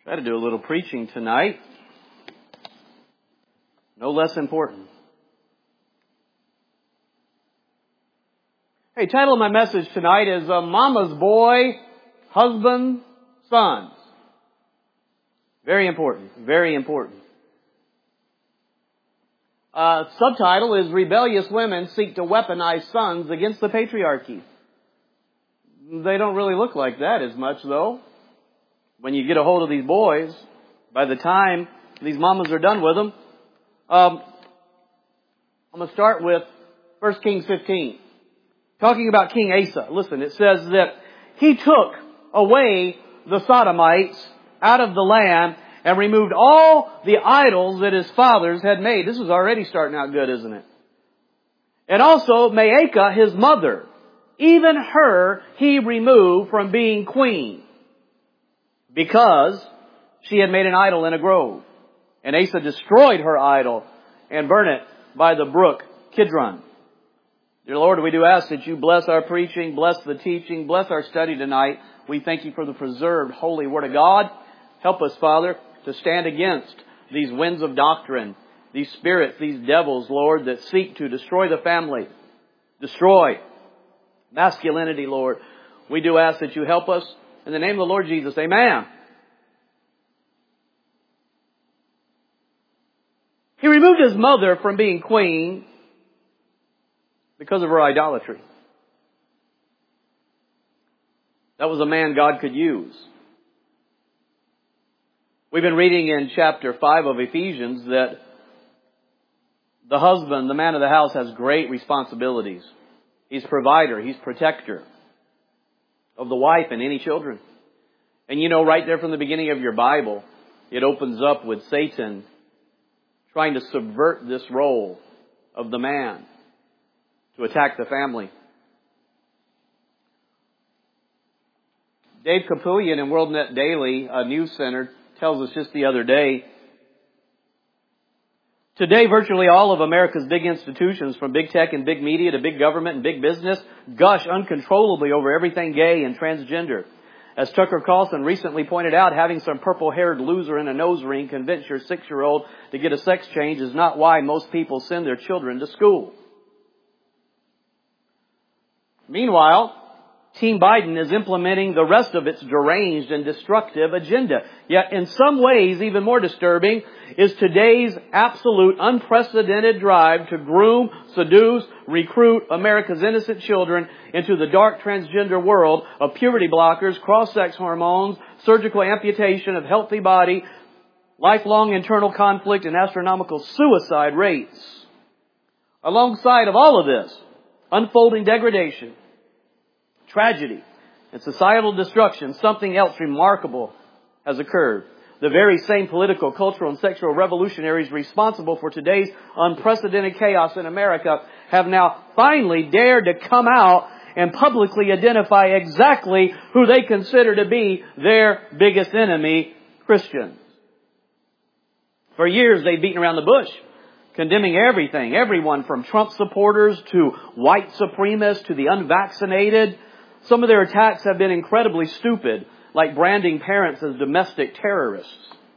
Try to do a little preaching tonight. No less important. Hey, title of my message tonight is Mama's Boy, Husband, Sons. Very important. Very important. Subtitle is Rebellious Women Seek to Weaponize Sons Against the Patriarchy. They don't really look like that as much, though. When you get a hold of these boys, by the time these mamas are done with them, I'm going to start with 1 Kings 15. Talking about King Asa. Listen, it says that he took away the Sodomites out of the land and removed all the idols that his fathers had made. This is already starting out good, isn't it? And also Maacah, his mother. Even her he removed from being queen, because she had made an idol in a grove. And Asa destroyed her idol and burned it by the brook Kidron. Dear Lord, we do ask that you bless our preaching, bless the teaching, bless our study tonight. We thank you for the preserved holy Word of God. Help us, Father, to stand against these winds of doctrine, these spirits, these devils, Lord, that seek to destroy the family, destroy masculinity, Lord. We do ask that you help us. In the name of the Lord Jesus, amen. He removed his mother from being queen because of her idolatry. That was a man God could use. We've been reading in chapter 5 of Ephesians that the husband, the man of the house, has great responsibilities. He's provider, he's protector of the wife and any children. And you know, right there from the beginning of your Bible, it opens up with Satan trying to subvert this role of the man to attack the family. Dave Capullian in WorldNet Daily, a news center, tells us just the other day, today virtually all of America's big institutions, from big tech and big media to big government and big business, gush uncontrollably over everything gay and transgender. As Tucker Carlson recently pointed out, having some purple-haired loser in a nose ring convince your 6-year-old to get a sex change is not why most people send their children to school. Meanwhile, Team Biden is implementing the rest of its deranged and destructive agenda. Yet in some ways, even more disturbing, is today's absolute unprecedented drive to groom, seduce, recruit America's innocent children into the dark transgender world of puberty blockers, cross-sex hormones, surgical amputation of healthy body, lifelong internal conflict, and astronomical suicide rates. Alongside of all of this, unfolding degradation, tragedy, and societal destruction, something else remarkable has occurred. The very same political, cultural, and sexual revolutionaries responsible for today's unprecedented chaos in America have now finally dared to come out and publicly identify exactly who they consider to be their biggest enemy, Christians. For years they've beaten around the bush, condemning everything, everyone from Trump supporters to white supremacists to the unvaccinated. Some of their attacks have been incredibly stupid, like branding parents as domestic terrorists.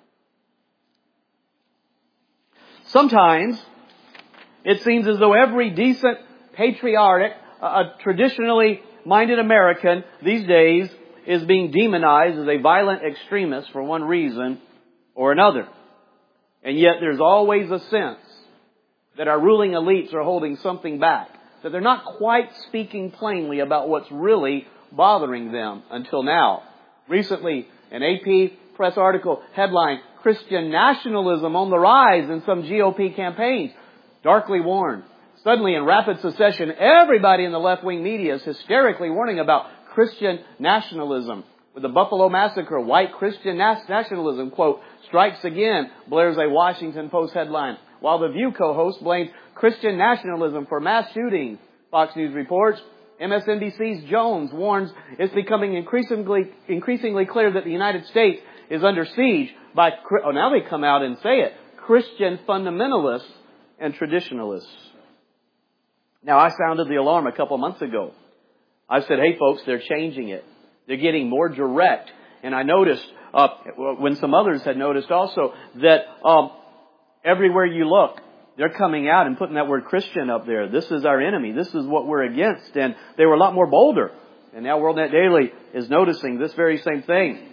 Sometimes it seems as though every decent, patriotic, traditionally minded American these days is being demonized as a violent extremist for one reason or another. And yet there's always a sense that our ruling elites are holding something back, that they're not quite speaking plainly about what's really bothering them until now. Recently, an AP press article headline, Christian nationalism on the rise in some GOP campaigns. Darkly warned. Suddenly, in rapid succession, everybody in the left-wing media is hysterically warning about Christian nationalism. With the Buffalo Massacre, white Christian nationalism, quote, strikes again, blares a Washington Post headline. While the View co-host blames Christian nationalism for mass shootings, Fox News reports, MSNBC's Jones warns it's becoming increasingly clear that the United States is under siege by, now they come out and say it, Christian fundamentalists and traditionalists. Now, I sounded the alarm a couple months ago. I said, hey folks, they're changing it. They're getting more direct. And I noticed when some others had noticed also that everywhere you look, they're coming out and putting that word Christian up there. This is our enemy. This is what we're against. And they were a lot more bolder. And now WorldNet Daily is noticing this very same thing.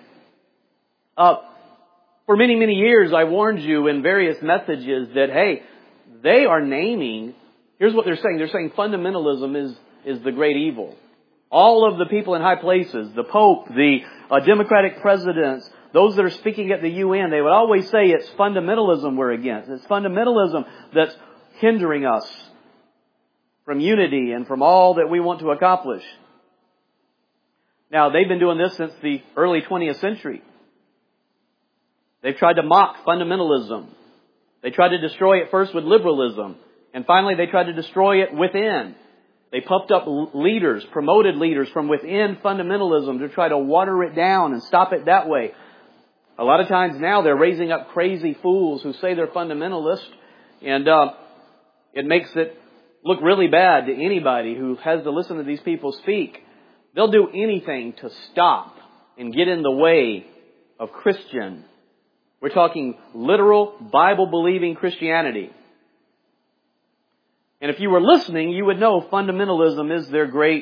For many, many years, I warned you in various messages that, hey, they are naming, here's what they're saying. They're saying fundamentalism is the great evil. All of the people in high places, the Pope, the Democratic presidents, those that are speaking at the UN, they would always say it's fundamentalism we're against. It's fundamentalism that's hindering us from unity and from all that we want to accomplish. Now, they've been doing this since the early 20th century. They've tried to mock fundamentalism. They tried to destroy it first with liberalism. And finally, they tried to destroy it within. They pumped up leaders, promoted leaders from within fundamentalism to try to water it down and stop it that way. A lot of times now they're raising up crazy fools who say they're fundamentalists. And it makes it look really bad to anybody who has to listen to these people speak. They'll do anything to stop and get in the way of Christian. We're talking literal, Bible-believing Christianity. And if you were listening, you would know fundamentalism is their great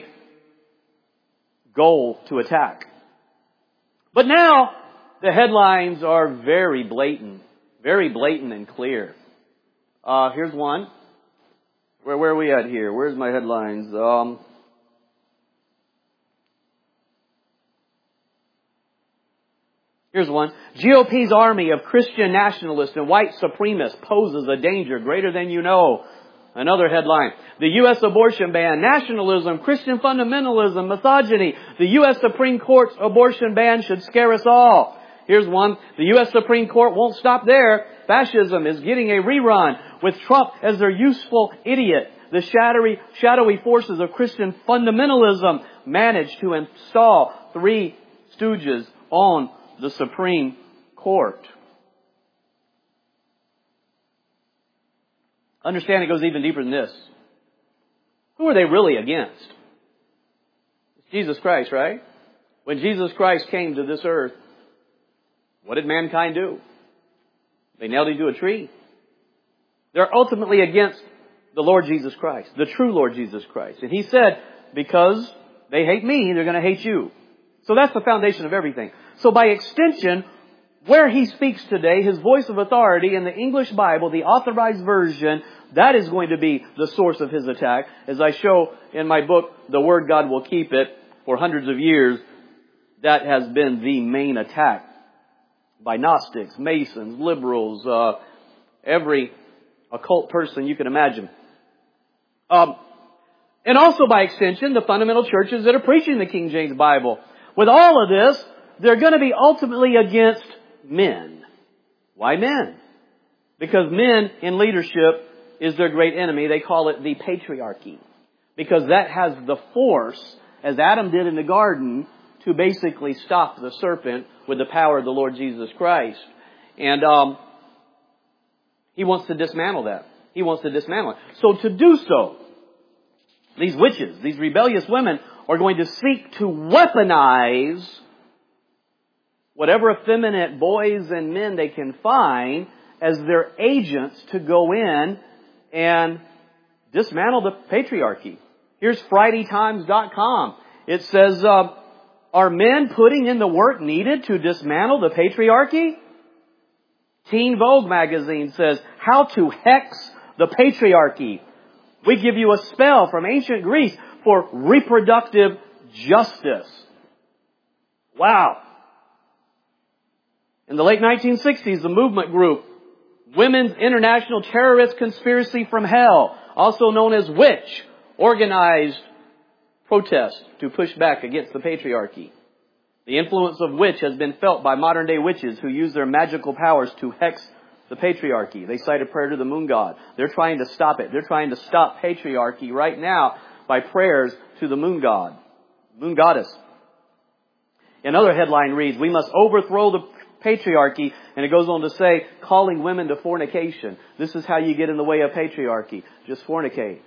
goal to attack. But now, the headlines are very blatant and clear. Here's one. Where are we at here? Where's my headlines? Here's one. GOP's army of Christian nationalists and white supremacists poses a danger greater than you know. Another headline. The U.S. abortion ban, nationalism, Christian fundamentalism, misogyny. The U.S. Supreme Court's abortion ban should scare us all. Here's one. The U.S. Supreme Court won't stop there. Fascism is getting a rerun with Trump as their useful idiot. The shadowy forces of Christian fundamentalism managed to install three stooges on the Supreme Court. Understand it goes even deeper than this. Who are they really against? It's Jesus Christ, right? When Jesus Christ came to this earth, what did mankind do? They nailed him to a tree. They're ultimately against the Lord Jesus Christ, the true Lord Jesus Christ. And He said, because they hate me, they're going to hate you. So that's the foundation of everything. So by extension, where He speaks today, His voice of authority in the English Bible, the authorized version, that is going to be the source of His attack. As I show in my book, The Word God Will Keep It, for hundreds of years, that has been the main attack by Gnostics, Masons, liberals, every occult person you can imagine. And also by extension, the fundamental churches that are preaching the King James Bible. With all of this, they're going to be ultimately against men. Why men? Because men in leadership is their great enemy. They call it the patriarchy. Because that has the force, as Adam did in the garden, to basically stop the serpent with the power of the Lord Jesus Christ. And He wants to dismantle that. He wants to dismantle it. So to do so, these witches, these rebellious women, are going to seek to weaponize whatever effeminate boys and men they can find as their agents to go in and dismantle the patriarchy. Here's FridayTimes.com. It says, are men putting in the work needed to dismantle the patriarchy? Teen Vogue magazine says, how to hex the patriarchy. We give you a spell from ancient Greece for reproductive justice. Wow. In the late 1960s, the movement group, Women's International Terrorist Conspiracy from Hell, also known as WITCH, organized protests to push back against the patriarchy. The influence of witch has been felt by modern day witches who use their magical powers to hex the patriarchy. They cite a prayer to the moon god. They're trying to stop it. They're trying to stop patriarchy right now by prayers to the moon god, moon goddess. Another headline reads, we must overthrow the patriarchy. And it goes on to say, calling women to fornication. This is how you get in the way of patriarchy. Just fornicate.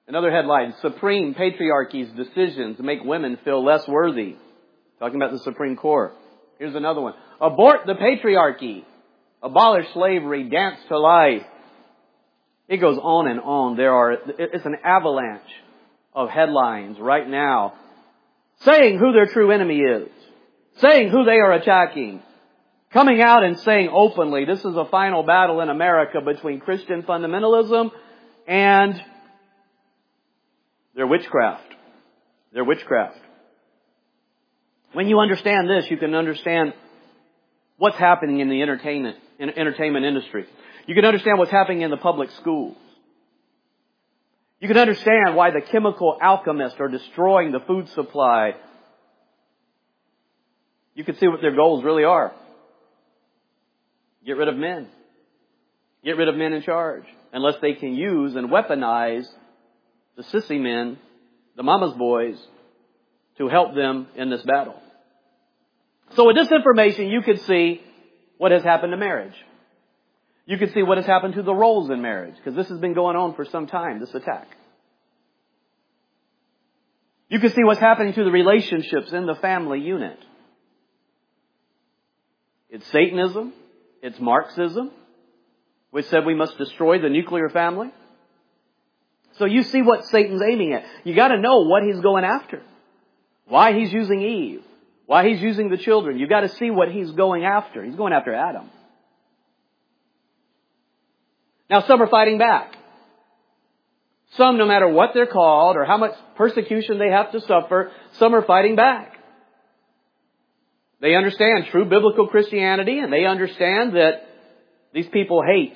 Another headline, Supreme Patriarchy's decision to make women feel less worthy. Talking about the Supreme Court. Here's another one. Abort the patriarchy. Abolish slavery. Dance to life. It goes on and on. It's an avalanche of headlines right now saying who their true enemy is. Saying who they are attacking. Coming out and saying openly, this is a final battle in America between Christian fundamentalism and their witchcraft. Their witchcraft. When you understand this, you can understand what's happening in the entertainment industry. You can understand what's happening in the public schools. You can understand why the chemical alchemists are destroying the food supply. You can see what their goals really are. Get rid of men. Get rid of men in charge. Unless they can use and weaponize the sissy men, the mama's boys, to help them in this battle. So with this information, you could see what has happened to marriage. You could see what has happened to the roles in marriage, because this has been going on for some time, this attack. You can see what's happening to the relationships in the family unit. It's Satanism. It's Marxism, which said we must destroy the nuclear family. So you see what Satan's aiming at. You got to know what he's going after. Why he's using Eve. Why he's using the children. You got to see what he's going after. He's going after Adam. Now some are fighting back. Some, no matter what they're called or how much persecution they have to suffer, some are fighting back. They understand true biblical Christianity, and they understand that these people hate.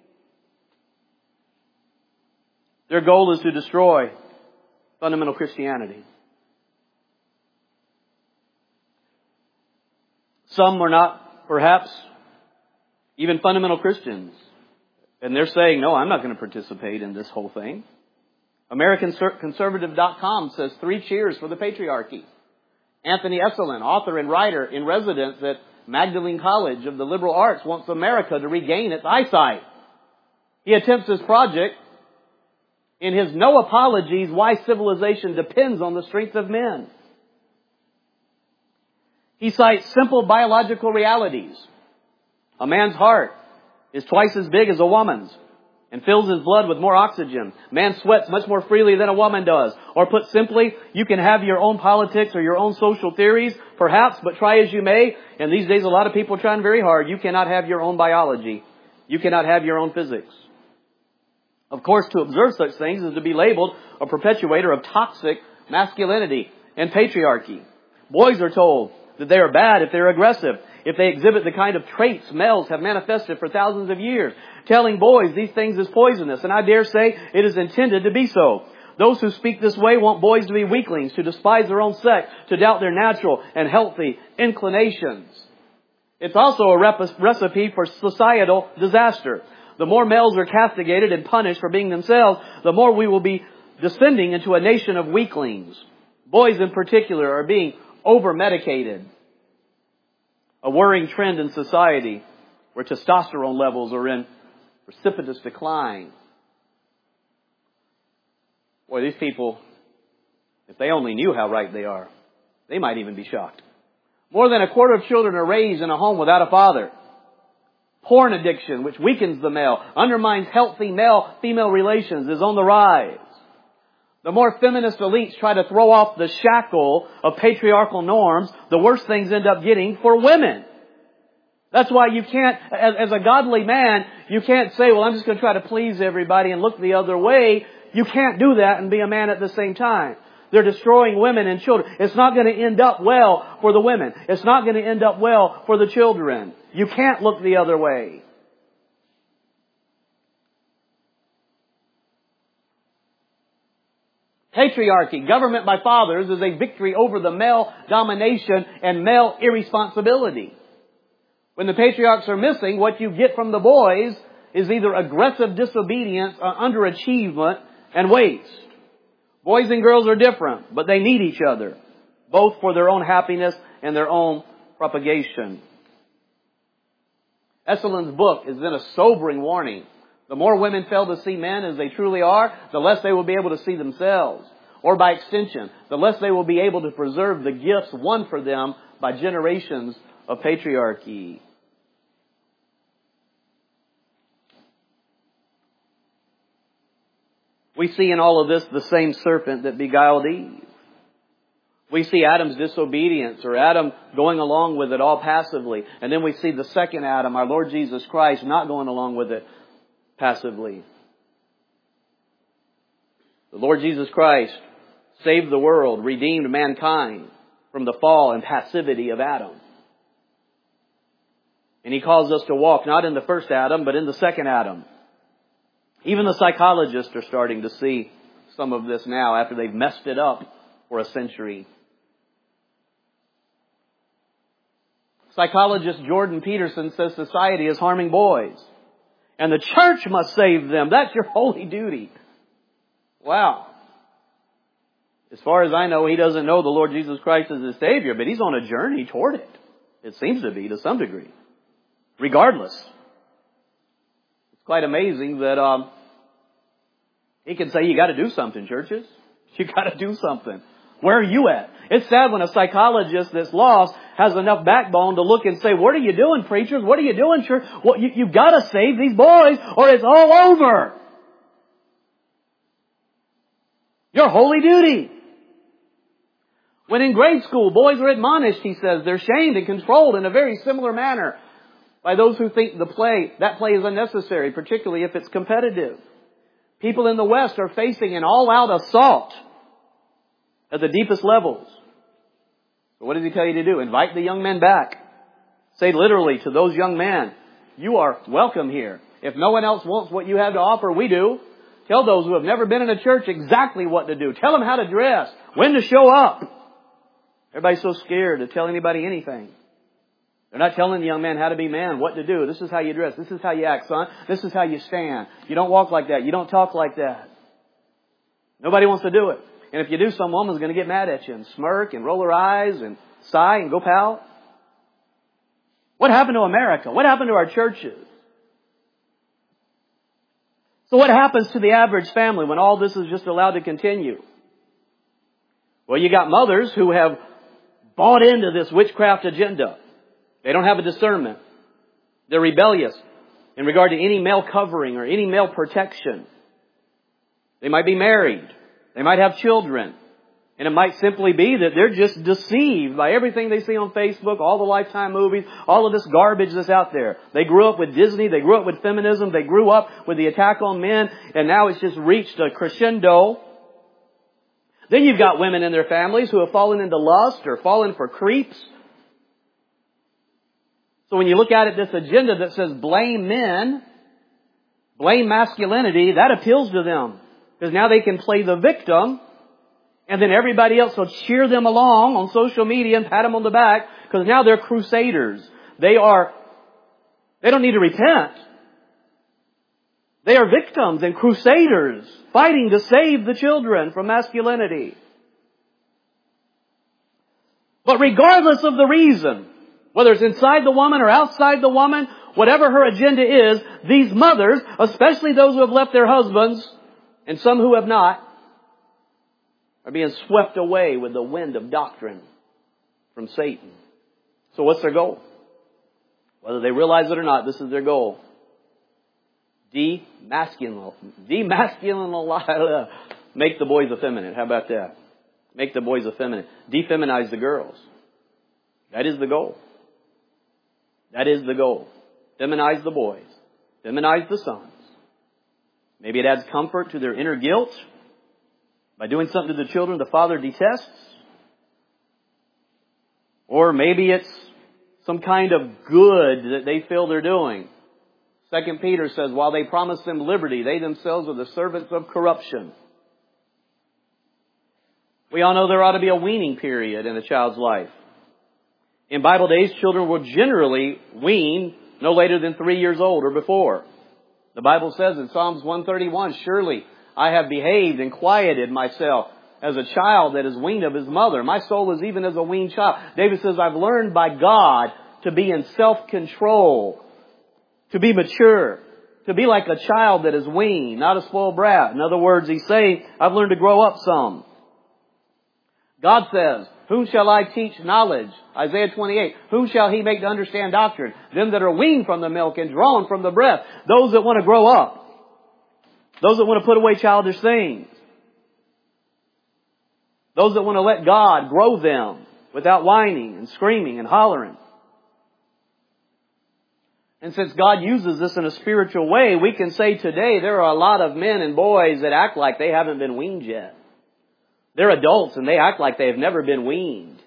Their goal is to destroy fundamental Christianity. Some are not, perhaps, even fundamental Christians. And they're saying, no, I'm not going to participate in this whole thing. AmericanConservative.com says 3 cheers for the patriarchy. Anthony Esolen, author and writer in residence at Magdalene College of the Liberal Arts, wants America to regain its eyesight. He attempts this project in his No Apologies, Why Civilization Depends on the Strength of Men. He cites simple biological realities. A man's heart is twice as big as a woman's and fills his blood with more oxygen. Man sweats much more freely than a woman does. Or put simply, you can have your own politics or your own social theories, perhaps, but try as you may. And these days a lot of people are trying very hard. You cannot have your own biology. You cannot have your own physics. Of course, to observe such things is to be labeled a perpetuator of toxic masculinity and patriarchy. Boys are told that they are bad if they're aggressive, if they exhibit the kind of traits males have manifested for thousands of years. Telling boys these things is poisonous, and I dare say it is intended to be so. Those who speak this way want boys to be weaklings, to despise their own sex, to doubt their natural and healthy inclinations. It's also a recipe for societal disaster. The more males are castigated and punished for being themselves, the more we will be descending into a nation of weaklings. Boys in particular are being over-medicated. A worrying trend in society where testosterone levels are in precipitous decline. Boy, these people, if they only knew how right they are, they might even be shocked. More than a quarter of children are raised in a home without a father. Porn addiction, which weakens the male, undermines healthy male-female relations, is on the rise. The more feminist elites try to throw off the shackle of patriarchal norms, the worse things end up getting for women. That's why you can't, as a godly man, you can't say, well, I'm just going to try to please everybody and look the other way. You can't do that and be a man at the same time. They're destroying women and children. It's not going to end up well for the women. It's not going to end up well for the children. You can't look the other way. Patriarchy, government by fathers, is a victory over the male domination and male irresponsibility. When the patriarchs are missing, what you get from the boys is either aggressive disobedience or underachievement and waste. Boys and girls are different, but they need each other, both for their own happiness and their own propagation. Esolen's book is then a sobering warning The more women fail to see men as they truly are, the less they will be able to see themselves. Or by extension, the less they will be able to preserve the gifts won for them by generations of patriarchy. We see in all of this the same serpent that beguiled Eve. We see Adam's disobedience, or Adam going along with it all passively. And then we see the second Adam, our Lord Jesus Christ, not going along with it passively. The Lord Jesus Christ saved the world, redeemed mankind from the fall and passivity of Adam. And He calls us to walk not in the first Adam, but in the second Adam. Even the psychologists are starting to see some of this now after they've messed it up for a century. Psychologist Jordan Peterson says society is harming boys, and the church must save them. That's your holy duty. Wow. As far as I know, he doesn't know the Lord Jesus Christ as his Savior, but he's on a journey toward it. It seems to be, to some degree. Regardless. It's quite amazing that he can say, you got to do something, churches. You got to do something. Where are you at? It's sad when a psychologist that's lost has enough backbone to look and say, what are you doing, preachers? What are you doing, church? Well, you've got to save these boys or it's all over. Your holy duty. When in grade school, boys are admonished, he says, they're shamed and controlled in a very similar manner by those who think that play is unnecessary, particularly if it's competitive. People in the West are facing an all-out assault at the deepest levels. So what does he tell you to do? Invite the young men back. Say literally to those young men, you are welcome here. If no one else wants what you have to offer, we do. Tell those who have never been in a church exactly what to do. Tell them how to dress, when to show up. Everybody's so scared to tell anybody anything. They're not telling the young man how to be man, what to do. This is how you dress. This is how you act, son. This is how you stand. You don't walk like that. You don't talk like that. Nobody wants to do it. And if you do, some woman's going to get mad at you and smirk and roll her eyes and sigh and go pout. What happened to America? What happened to our churches? So what happens to the average family when all this is just allowed to continue? Well, you got mothers who have bought into this witchcraft agenda. They don't have a discernment. They're rebellious in regard to any male covering or any male protection. They might be married. They might have children. And it might simply be that they're just deceived by everything they see on Facebook, all the Lifetime movies, all of this garbage that's out there. They grew up with Disney. They grew up with feminism. They grew up with the attack on men. And now it's just reached a crescendo. Then you've got women in their families who have fallen into lust or fallen for creeps. So when you look at it, this agenda that says blame men, blame masculinity, that appeals to them. Because now they can play the victim, and then everybody else will cheer them along on social media and pat them on the back, because now they're crusaders. They don't need to repent. They are victims and crusaders fighting to save the children from masculinity. But regardless of the reason, whether it's inside the woman or outside the woman, whatever her agenda is, these mothers, especially those who have left their husbands, and some who have not, are being swept away with the wind of doctrine from Satan. So what's their goal? Whether they realize it or not, this is their goal. Demasculinize. Make the boys effeminate. How about that? Make the boys effeminate. Defeminize the girls. That is the goal. That is the goal. Feminize the boys. Feminize the sons. Maybe it adds comfort to their inner guilt by doing something to the children the father detests. Or maybe it's some kind of good that they feel they're doing. 2 Peter says, while they promise them liberty, they themselves are the servants of corruption. We all know there ought to be a weaning period in a child's life. In Bible days, children will generally wean no later than 3 years old or before. The Bible says in Psalms 131, surely I have behaved and quieted myself as a child that is weaned of his mother. My soul is even as a weaned child. David says, I've learned by God to be in self-control, to be mature, to be like a child that is weaned, not a spoiled brat. In other words, he's saying, I've learned to grow up some. God says, whom shall I teach knowledge? Isaiah 28. Whom shall he make to understand doctrine? Them that are weaned from the milk and drawn from the breast. Those that want to grow up. Those that want to put away childish things. Those that want to let God grow them without whining and screaming and hollering. And since God uses this in a spiritual way, we can say today there are a lot of men and boys that act like they haven't been weaned yet. They're adults and they act like they have never been weaned.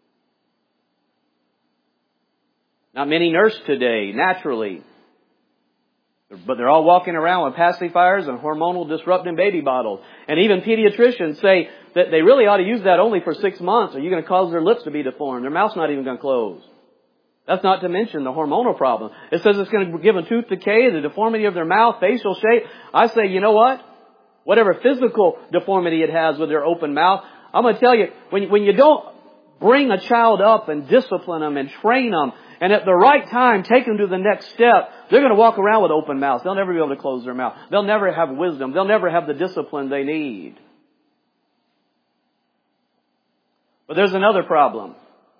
Not many nurse today, naturally. But they're all walking around with pacifiers and hormonal disrupting baby bottles. And even pediatricians say that they really ought to use that only for 6 months, or you're going to cause their lips to be deformed. Their mouth's not even going to close. That's not to mention the hormonal problem. It says it's going to give them tooth decay, the deformity of their mouth, facial shape. I say, you know what? Whatever physical deformity it has with their open mouth, I'm going to tell you, when you don't bring a child up and discipline them and train them, and at the right time take them to the next step, they're going to walk around with open mouths. They'll never be able to close their mouth. They'll never have wisdom. They'll never have the discipline they need. But there's another problem.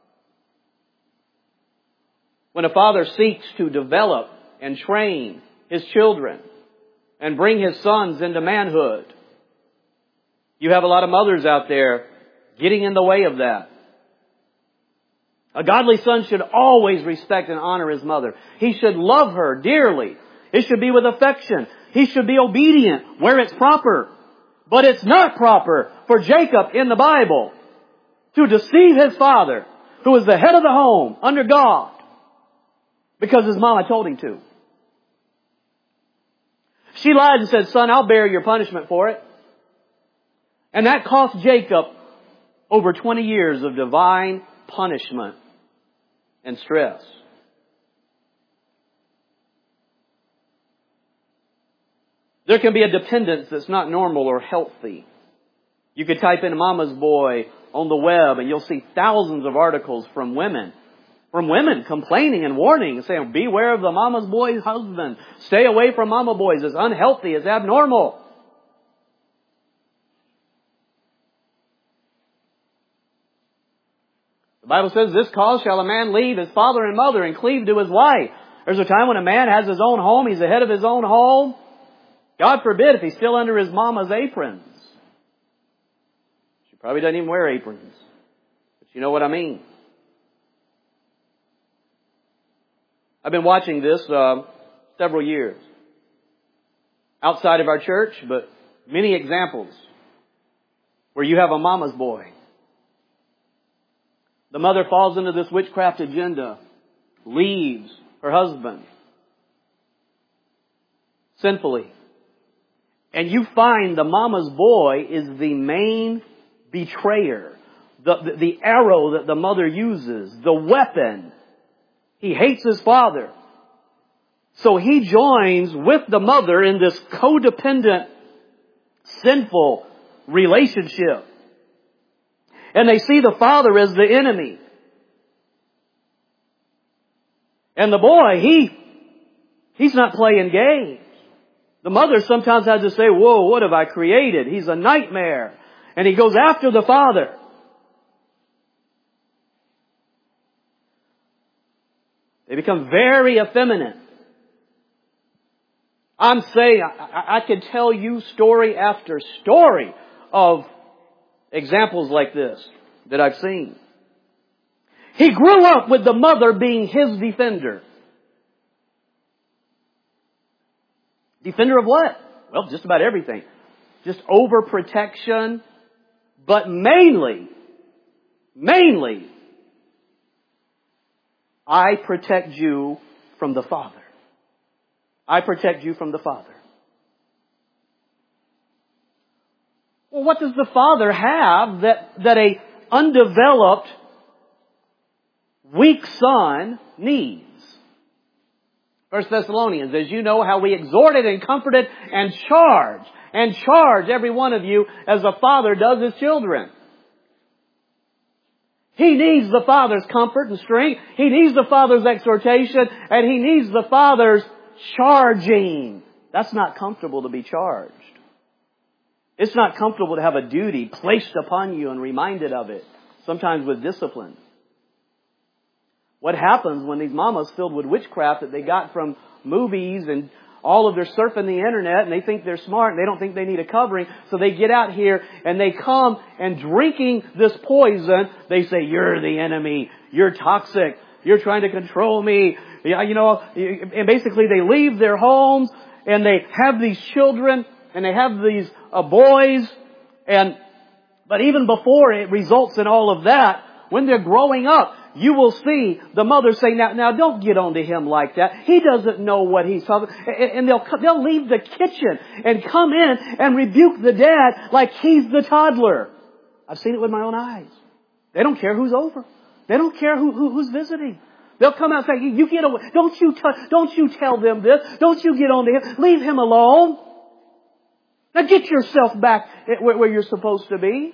When a father seeks to develop and train his children and bring his sons into manhood, you have a lot of mothers out there getting in the way of that. A godly son should always respect and honor his mother. He should love her dearly. It should be with affection. He should be obedient where it's proper. But it's not proper for Jacob in the Bible to deceive his father, who is the head of the home under God, because his mama told him to. She lied and said, son, I'll bear your punishment for it. And that cost Jacob over 20 years of divine punishment and stress. There can be a dependence that's not normal or healthy. You could type in mama's boy on the web and you'll see thousands of articles from women complaining and warning and saying, beware of the mama's boy's husband. Stay away from mama boys. It's unhealthy. It's abnormal. The Bible says, this cause shall a man leave his father and mother and cleave to his wife. There's a time when a man has his own home. He's the head of his own home. God forbid if he's still under his mama's aprons. She probably doesn't even wear aprons. But you know what I mean. I've been watching this several years. Outside of our church, but many examples where you have a mama's boy. The mother falls into this witchcraft agenda, leaves her husband sinfully. And you find the mama's boy is the main betrayer, the arrow that the mother uses, the weapon. He hates his father. So he joins with the mother in this codependent, sinful relationship. And they see the father as the enemy. And the boy, he's not playing games. The mother sometimes has to say, whoa, what have I created? He's a nightmare. And he goes after the father. They become very effeminate. I'm saying, I could tell you story after story of examples like this that I've seen. He grew up with the mother being his defender. Defender of what? Well, just about everything. Just overprotection. But mainly, I protect you from the Father. I protect you from the Father. Well, what does the Father have that a undeveloped, weak son needs? 1 Thessalonians, as you know, how we exhorted and comforted and charge every one of you as a father does his children. He needs the Father's comfort and strength. He needs the Father's exhortation. And he needs the Father's charging That's not comfortable to be charged. It's not comfortable to have a duty placed upon you and reminded of it, sometimes with discipline. What happens when these mamas filled with witchcraft that they got from movies and all of their surfing the internet, and they think they're smart and they don't think they need a covering, so they get out here and they come and drinking this poison, they say, "You're the enemy. You're toxic. You're trying to control me." Yeah, and basically they leave their homes and they have these children and they have these boys, but even before it results in all of that, when they're growing up, you will see the mother say, now don't get onto him like that. He doesn't know what he's talking. And they'll leave the kitchen and come in and rebuke the dad like he's the toddler. I've seen it with my own eyes. They don't care who's over. They don't care who's visiting. They'll come out and say, "You get away. Don't you tell them this. Don't you get onto him. Leave him alone. Now get yourself back where you're supposed to be."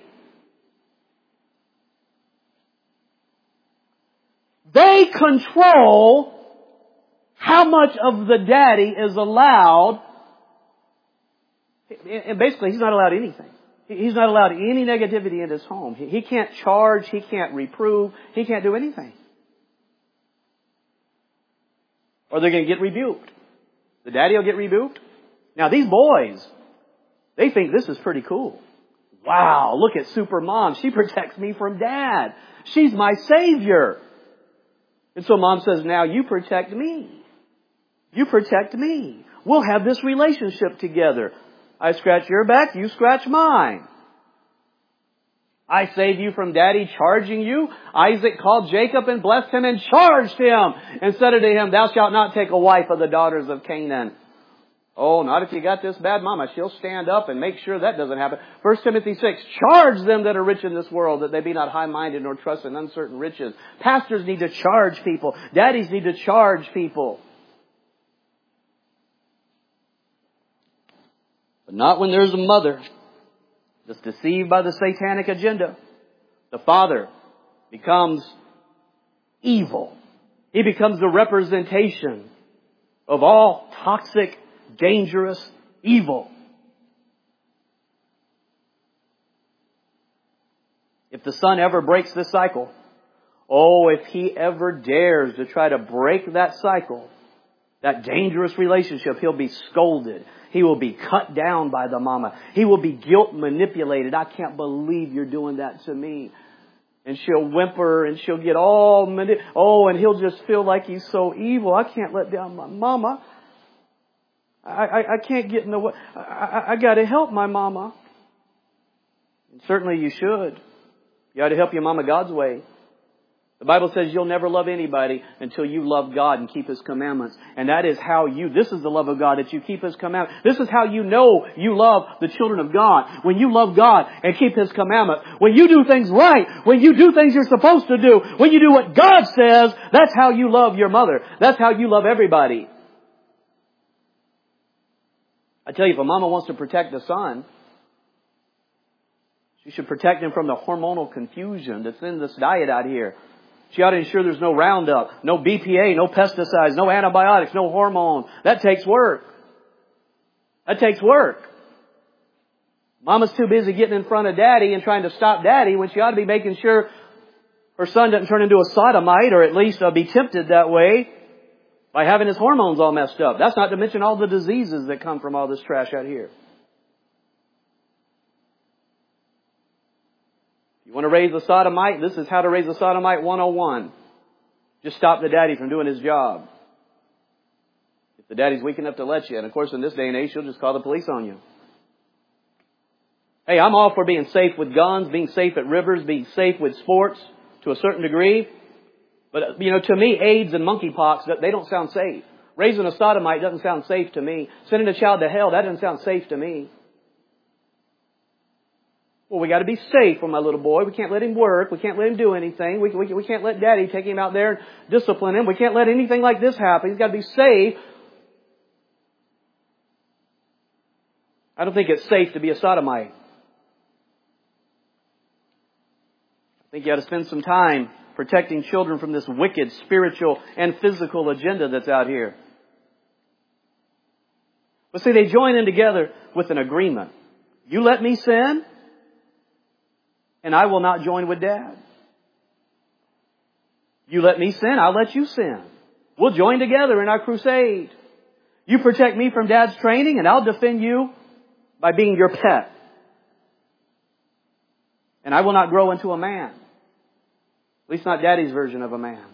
They control how much of the daddy is allowed. And basically, he's not allowed anything. He's not allowed any negativity in his home. He can't charge. He can't reprove. He can't do anything. Or they're going to get rebuked. The daddy will get rebuked. Now, these boys, they think this is pretty cool. Wow, look at Super Mom. She protects me from Dad. She's my savior. And so Mom says, "Now you protect me. You protect me. We'll have this relationship together. I scratch your back, you scratch mine. I save you from Daddy charging you." Isaac called Jacob and blessed him and charged him and said unto him, "Thou shalt not take a wife of the daughters of Canaan." Oh, not if you got this bad mama. She'll stand up and make sure that doesn't happen. 1 Timothy 6, charge them that are rich in this world, that they be not high-minded nor trust in uncertain riches. Pastors need to charge people. Daddies need to charge people. But not when there's a mother that's deceived by the satanic agenda. The father becomes evil. He becomes the representation of all toxic, dangerous evil. If the son ever breaks this cycle, if he ever dares to try to break that cycle, that dangerous relationship, he'll be scolded. He will be cut down by the mama. He will be guilt manipulated. "I can't believe you're doing that to me." And she'll whimper and she'll get and he'll just feel like he's so evil. "I can't let down my mama. I can't get in the way. I got to help my mama." And certainly you should. You ought to help your mama God's way. The Bible says you'll never love anybody until you love God and keep His commandments. And that is how this is the love of God, that you keep His commandments. This is how you know you love the children of God. When you love God and keep His commandments. When you do things right. When you do things you're supposed to do. When you do what God says, that's how you love your mother. That's how you love everybody. I tell you, if a mama wants to protect the son, she should protect him from the hormonal confusion that's in this diet out here. She ought to ensure there's no Roundup, no BPA, no pesticides, no antibiotics, no hormones. That takes work. That takes work. Mama's too busy getting in front of Daddy and trying to stop Daddy when she ought to be making sure her son doesn't turn into a sodomite, or at least be tempted that way by having his hormones all messed up. That's not to mention all the diseases that come from all this trash out here. You want to raise a sodomite? This is how to raise a sodomite 101. Just stop the daddy from doing his job. If the daddy's weak enough to let you, and of course in this day and age, she'll just call the police on you. Hey, I'm all for being safe with guns, being safe at rivers, being safe with sports to a certain degree. But, to me, AIDS and monkeypox, they don't sound safe. Raising a sodomite doesn't sound safe to me. Sending a child to hell, that doesn't sound safe to me. Well, we got to be safe for my little boy. We can't let him work. We can't let him do anything. We can't let Daddy take him out there and discipline him. We can't let anything like this happen. He's got to be safe. I don't think it's safe to be a sodomite. I think you ought to spend some time protecting children from this wicked spiritual and physical agenda that's out here. But see, they join in together with an agreement. You let me sin, and I will not join with Dad. You let me sin, I'll let you sin. We'll join together in our crusade. You protect me from Dad's training, and I'll defend you by being your pet. And I will not grow into a man. At least not Daddy's version of a man.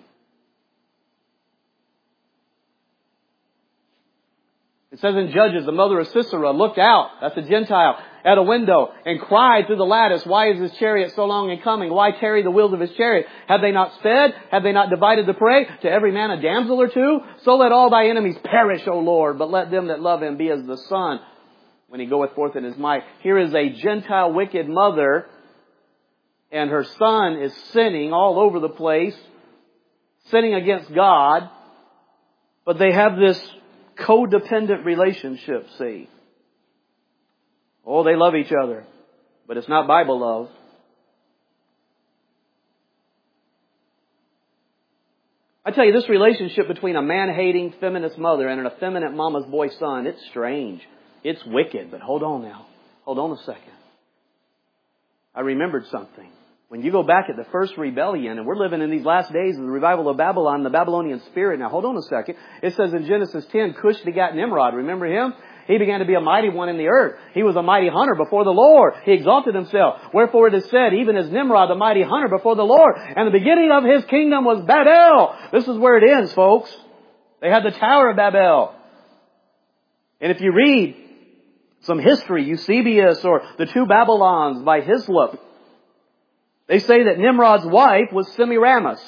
It says in Judges, the mother of Sisera looked out, that's a Gentile, at a window and cried through the lattice, why is his chariot so long in coming? Why tarry the wheels of his chariot? Have they not sped? Have they not divided the prey? To every man a damsel or two? So let all thy enemies perish, O Lord, but let them that love him be as the sun when he goeth forth in his might. Here is a Gentile wicked mother, and her son is sinning all over the place, sinning against God, but they have this codependent relationship, see. Oh, they love each other, but it's not Bible love. I tell you, this relationship between a man-hating feminist mother and an effeminate mama's boy son, it's strange. It's wicked, but hold on now. Hold on a second. I remembered something. When you go back at the first rebellion, and we're living in these last days of the revival of Babylon, the Babylonian spirit. Now, hold on a second. It says in Genesis 10, Cush begat Nimrod. Remember him? He began to be a mighty one in the earth. He was a mighty hunter before the Lord. He exalted himself. Wherefore it is said, even as Nimrod, the mighty hunter before the Lord. And the beginning of his kingdom was Babel. This is where it ends, folks. They had the Tower of Babel. And if you read some history, Eusebius or The Two Babylons by Hislop, they say that Nimrod's wife was Semiramis.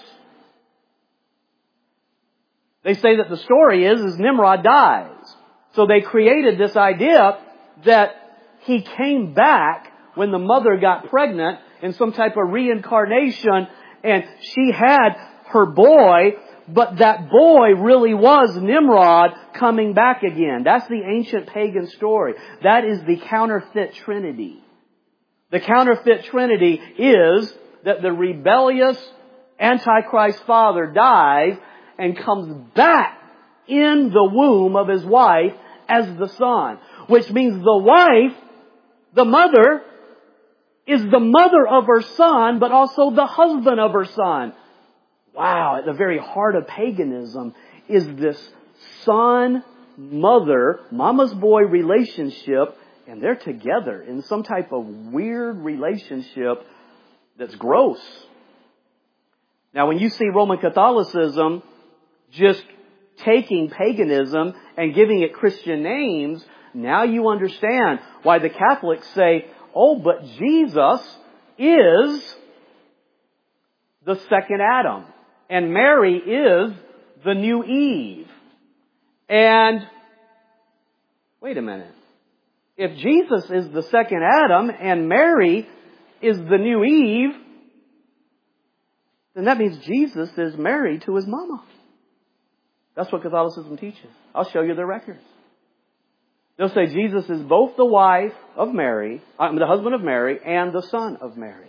They say that the story is Nimrod dies. So they created this idea that he came back when the mother got pregnant in some type of reincarnation, and she had her boy, but that boy really was Nimrod coming back again. That's the ancient pagan story. That is the counterfeit Trinity. The counterfeit Trinity is that the rebellious Antichrist father dies and comes back in the womb of his wife as the son. Which means the wife, the mother, is the mother of her son, but also the husband of her son. Wow, at the very heart of paganism is this son-mother, mama's boy relationship, and they're together in some type of weird relationship that's gross. Now, when you see Roman Catholicism just taking paganism and giving it Christian names, now you understand why the Catholics say, oh, but Jesus is the second Adam, and Mary is the new Eve. And, wait a minute. If Jesus is the second Adam and Mary is the new Eve, then that means Jesus is married to his mama. That's what Catholicism teaches. I'll show you the records. They'll say Jesus is both the wife of Mary, the husband of Mary, and the son of Mary.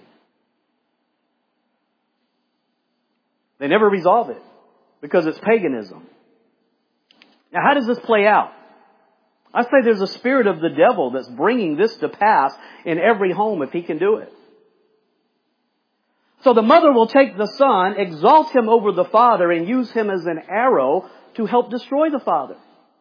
They never resolve it because it's paganism. Now, how does this play out? I say there's a spirit of the devil that's bringing this to pass in every home if he can do it. So the mother will take the son, exalt him over the father, and use him as an arrow to help destroy the father.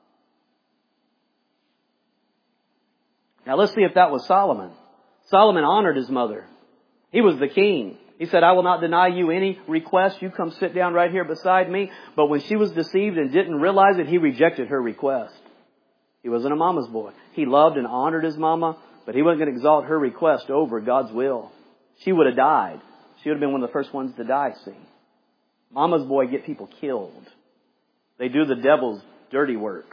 Now let's see if that was Solomon. Solomon honored his mother. He was the king. He said, I will not deny you any request. You come sit down right here beside me. But when she was deceived and didn't realize it, he rejected her request. He wasn't a mama's boy. He loved and honored his mama, but he wasn't going to exalt her request over God's will. She would have died. She would have been one of the first ones to die, see. Mama's boy get people killed. They do the devil's dirty work.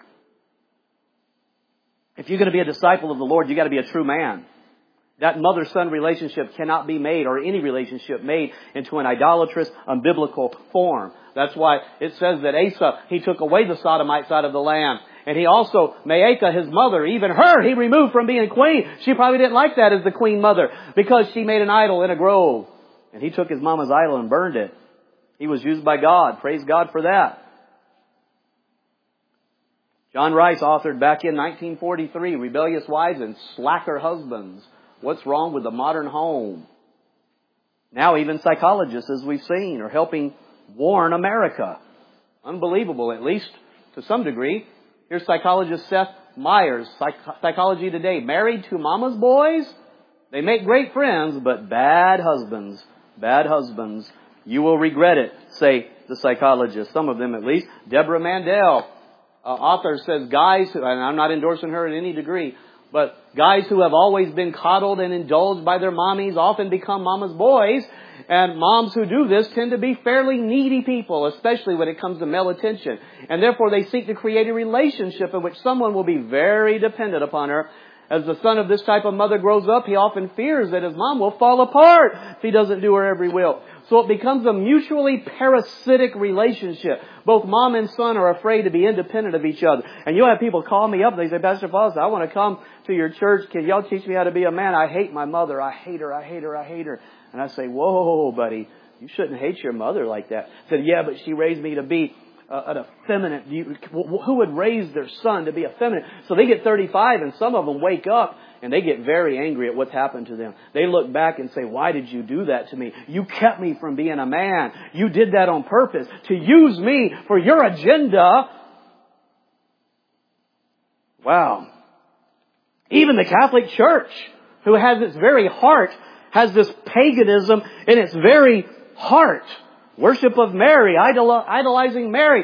If you're going to be a disciple of the Lord, you've got to be a true man. That mother-son relationship cannot be made, or any relationship made, into an idolatrous, unbiblical form. That's why it says that Asa, he took away the Sodomite side of the land. And he also, Maacah, his mother, even her, he removed from being queen. She probably didn't like that as the queen mother, because she made an idol in a grove. And he took his mama's idol and burned it. He was used by God. Praise God for that. John Rice authored back in 1943, Rebellious Wives and Slacker Husbands. What's wrong with the modern home? Now even psychologists, as we've seen, are helping warn America. Unbelievable, at least to some degree. Here's psychologist Seth Meyers, Psychology Today. Married to mama's boys? They make great friends, but bad husbands. Bad husbands. You will regret it, say the psychologists. Some of them at least. Deborah Mandel, author, says guys who, and I'm not endorsing her in any degree, but guys who have always been coddled and indulged by their mommies often become mama's boys. And moms who do this tend to be fairly needy people, especially when it comes to male attention. And therefore they seek to create a relationship in which someone will be very dependent upon her. As the son of this type of mother grows up, he often fears that his mom will fall apart if he doesn't do her every will. So it becomes a mutually parasitic relationship. Both mom and son are afraid to be independent of each other. And you'll have people call me up and they say, Pastor Foster, I want to come to your church. Can y'all teach me how to be a man? I hate my mother. I hate her. I hate her. I hate her. And I say, whoa, buddy, you shouldn't hate your mother like that. I said, yeah, but she raised me to be an effeminate. Who would raise their son to be effeminate? So they get 35 and some of them wake up and they get very angry at what's happened to them. They look back and say, why did you do that to me? You kept me from being a man. You did that on purpose to use me for your agenda. Wow. Even the Catholic Church, who has its very heart, has this paganism in its very heart. Worship of Mary, idolizing Mary.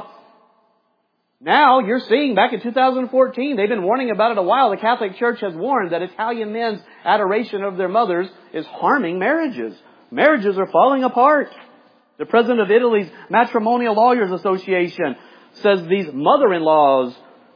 Now you're seeing, back in 2014, they've been warning about it a while. The Catholic Church has warned that Italian men's adoration of their mothers is harming marriages. Marriages are falling apart. The president of Italy's Matrimonial Lawyers Association says these mother-in-laws,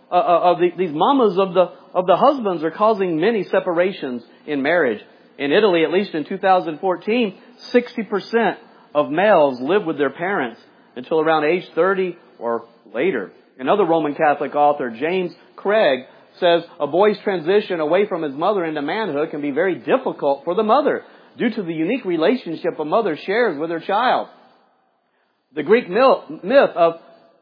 these mamas of the husbands are causing many separations in marriage. In Italy, at least in 2014, 60% of males live with their parents until around age 30 or later. Another Roman Catholic author, James Craig, says a boy's transition away from his mother into manhood can be very difficult for the mother due to the unique relationship a mother shares with her child. The Greek myth of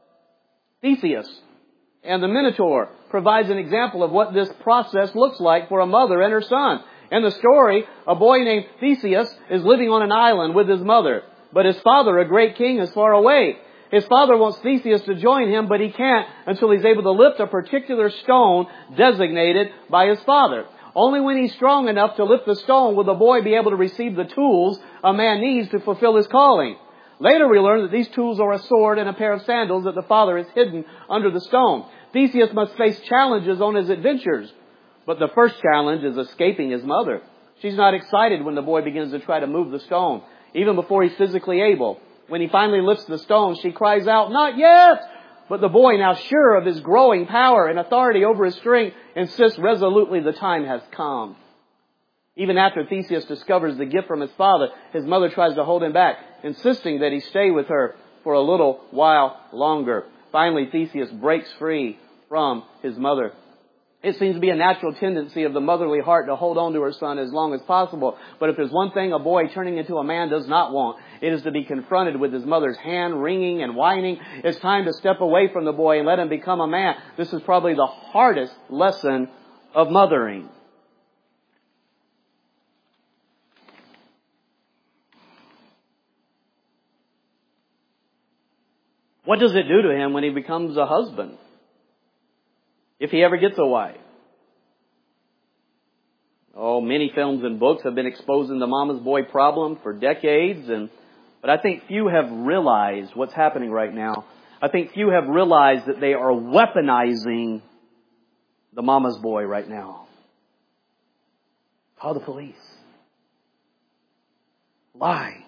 Theseus and the Minotaur provides an example of what this process looks like for a mother and her son. In the story, a boy named Theseus is living on an island with his mother, but his father, a great king, is far away. His father wants Theseus to join him, but he can't until he's able to lift a particular stone designated by his father. Only when he's strong enough to lift the stone will the boy be able to receive the tools a man needs to fulfill his calling. Later we learn that these tools are a sword and a pair of sandals that the father has hidden under the stone. Theseus must face challenges on his adventures. But the first challenge is escaping his mother. She's not excited when the boy begins to try to move the stone, even before he's physically able. When he finally lifts the stone, she cries out, "Not yet!" But the boy, now sure of his growing power and authority over his strength, insists resolutely the time has come. Even after Theseus discovers the gift from his father, his mother tries to hold him back, insisting that he stay with her for a little while longer. Finally, Theseus breaks free from his mother. It seems to be a natural tendency of the motherly heart to hold on to her son as long as possible. But if there's one thing a boy turning into a man does not want, it is to be confronted with his mother's hand wringing and whining. It's time to step away from the boy and let him become a man. This is probably the hardest lesson of mothering. What does it do to him when he becomes a husband? If he ever gets a wife. Oh, many films and books have been exposing the mama's boy problem for decades, but I think few have realized what's happening right now. I think few have realized that they are weaponizing the mama's boy right now. Call the police. Lie.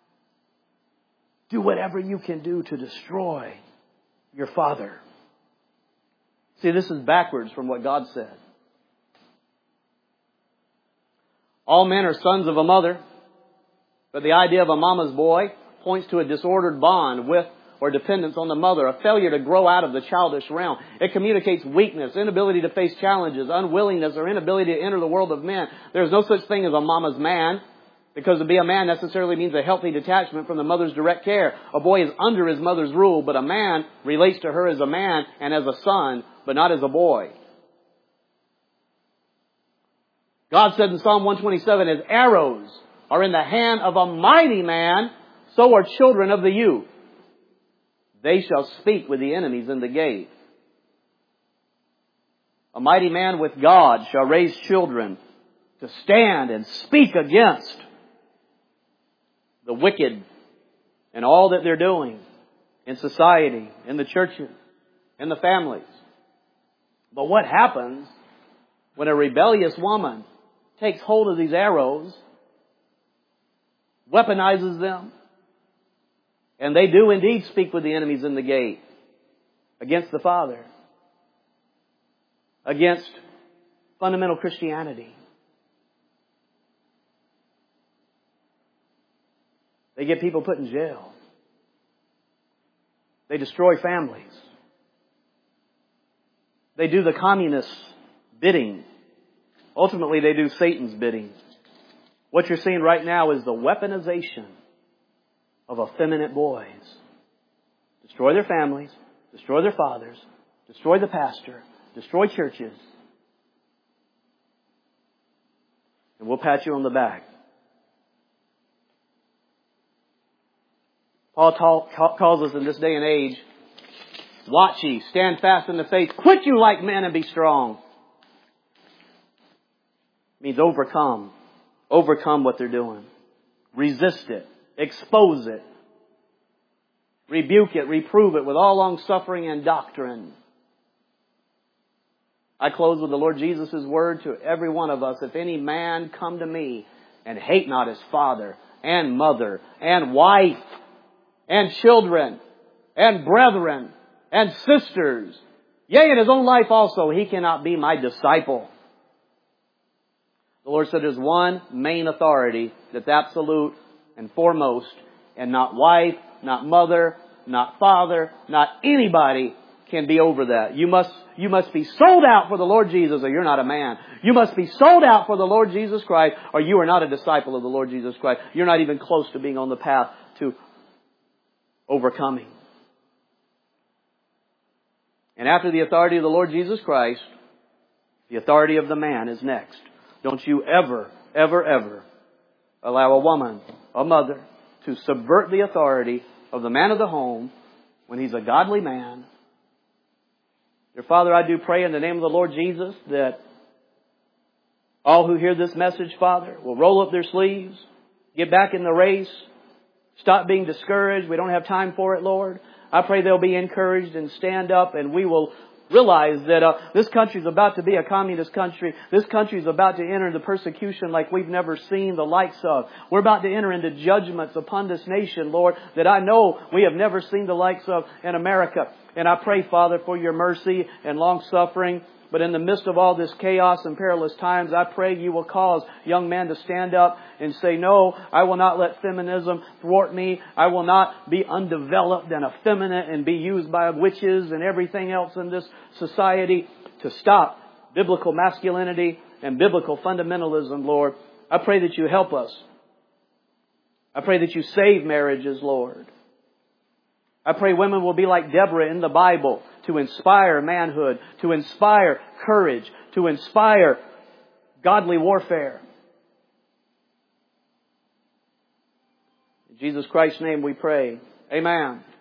Do whatever you can do to destroy your father. See, this is backwards from what God said. All men are sons of a mother, but the idea of a mama's boy points to a disordered bond with or dependence on the mother, a failure to grow out of the childish realm. It communicates weakness, inability to face challenges, unwillingness or inability to enter the world of men. There's no such thing as a mama's man. Because to be a man necessarily means a healthy detachment from the mother's direct care. A boy is under his mother's rule, but a man relates to her as a man and as a son, but not as a boy. God said in Psalm 127, as arrows are in the hand of a mighty man, so are children of the youth. They shall speak with the enemies in the gate. A mighty man with God shall raise children to stand and speak against the wicked and all that they're doing in society, in the churches, in the families. But what happens when a rebellious woman takes hold of these arrows, weaponizes them, and they do indeed speak with the enemies in the gate against the Father, against fundamental Christianity? They get people put in jail. They destroy families. They do the communists' bidding. Ultimately, they do Satan's bidding. What you're seeing right now is the weaponization of effeminate boys. Destroy their families, destroy their fathers, destroy the pastor, destroy churches. And we'll pat you on the back. Paul calls us in this day and age, watch ye, stand fast in the faith, quit you like men and be strong. It means overcome. Overcome what they're doing. Resist it. Expose it. Rebuke it. Reprove it with all long suffering and doctrine. I close with the Lord Jesus' word to every one of us. If any man come to me and hate not his father and mother and wife and children and brethren and sisters, yea, in his own life also, he cannot be my disciple. The Lord said there's one main authority that's absolute and foremost, and not wife, not mother, not father, not anybody can be over that. You must be sold out for the Lord Jesus, or you're not a man. You must be sold out for the Lord Jesus Christ, or you are not a disciple of the Lord Jesus Christ. You're not even close to being on the path to overcoming. And after the authority of the Lord Jesus Christ, the authority of the man is next. Don't you ever, ever, ever allow a woman, a mother, to subvert the authority of the man of the home when he's a godly man. Dear Father, I do pray in the name of the Lord Jesus that all who hear this message, Father, will roll up their sleeves, get back in the race, stop being discouraged. We don't have time for it, Lord. I pray they'll be encouraged and stand up, and we will realize that this country is about to be a communist country. This country is about to enter into persecution like we've never seen the likes of. We're about to enter into judgments upon this nation, Lord, that I know we have never seen the likes of in America. And I pray, Father, for your mercy and long suffering. But in the midst of all this chaos and perilous times, I pray you will cause young men to stand up and say, no, I will not let feminism thwart me. I will not be undeveloped and effeminate and be used by witches and everything else in this society to stop biblical masculinity and biblical fundamentalism, Lord. I pray that you help us. I pray that you save marriages, Lord. I pray women will be like Deborah in the Bible, to inspire manhood, to inspire courage, to inspire godly warfare. In Jesus Christ's name we pray. Amen.